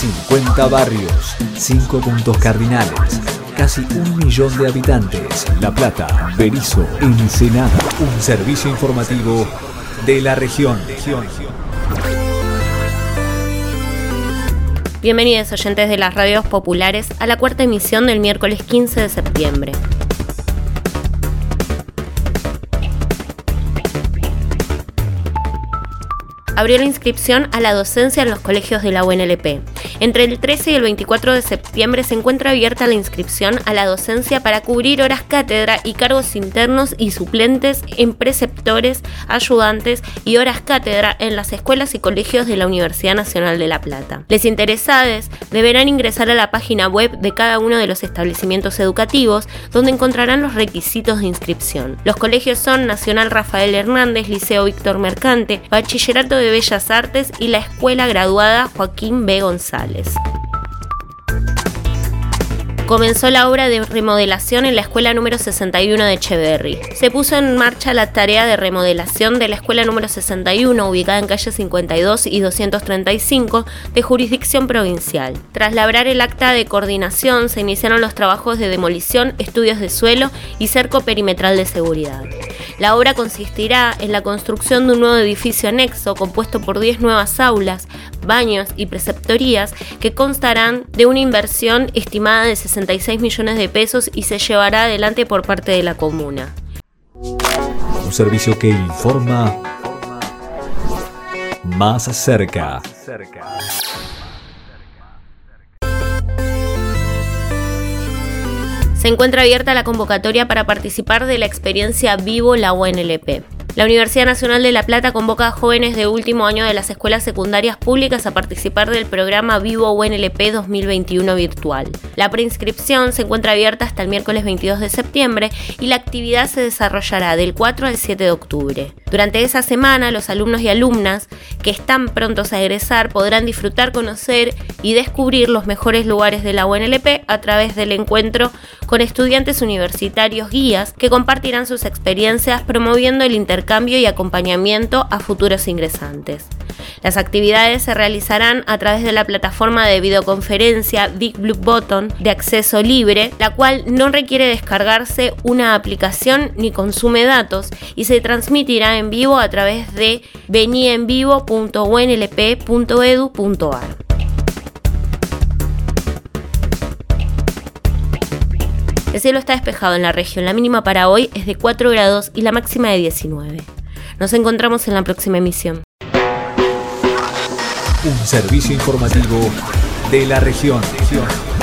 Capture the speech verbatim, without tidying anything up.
cincuenta barrios, cinco puntos cardinales, casi un millón de habitantes. La Plata, Berisso, Ensenada. Un servicio informativo de la región. Bienvenidos oyentes de las radios populares a la cuarta emisión del miércoles quince de septiembre. Abrió la inscripción a la docencia en los colegios de la U N L P. Entre el trece y el veinticuatro de septiembre se encuentra abierta la inscripción a la docencia para cubrir horas cátedra y cargos internos y suplentes en preceptores, ayudantes y horas cátedra en las escuelas y colegios de la Universidad Nacional de La Plata. Les interesados deberán ingresar a la página web de cada uno de los establecimientos educativos, donde encontrarán los requisitos de inscripción. Los colegios son Nacional Rafael Hernández, Liceo Víctor Mercante, Bachillerato de Bellas Artes y la Escuela Graduada Joaquín B. González. Comenzó la obra de remodelación en la escuela número sesenta y uno de Echeverri. Se puso en marcha la tarea de remodelación de la escuela número sesenta y uno, ubicada en calle cincuenta y dos y doscientos treinta y cinco, de jurisdicción provincial. Tras labrar el acta de coordinación, se iniciaron los trabajos de demolición, estudios de suelo y cerco perimetral de seguridad. La obra consistirá en la construcción de un nuevo edificio anexo compuesto por diez nuevas aulas, baños y preceptorías que constarán de una inversión estimada de sesenta y seis millones de pesos y se llevará adelante por parte de la comuna. Un servicio que informa más cerca. Se encuentra abierta la convocatoria para participar de la experiencia Vivo la U N L P. La Universidad Nacional de La Plata convoca a jóvenes de último año de las escuelas secundarias públicas a participar del programa Vivo U N L P dos mil veintiuno virtual. La preinscripción se encuentra abierta hasta el miércoles veintidós de septiembre y la actividad se desarrollará del cuatro al siete de octubre. Durante esa semana, los alumnos y alumnas que están prontos a egresar podrán disfrutar, conocer y descubrir los mejores lugares de la U N L P a través del encuentro con estudiantes universitarios guías que compartirán sus experiencias promoviendo el intercambio y acompañamiento a futuros ingresantes. Las actividades se realizarán a través de la plataforma de videoconferencia Big Blue Button de acceso libre, la cual no requiere descargarse una aplicación ni consume datos y se transmitirá en vivo a través de venienvivo punto u n l p punto e d u punto a r. El cielo está despejado en la región, la mínima para hoy es de cuatro grados y la máxima de diecinueve. Nos encontramos en la próxima emisión. Un servicio informativo de la región.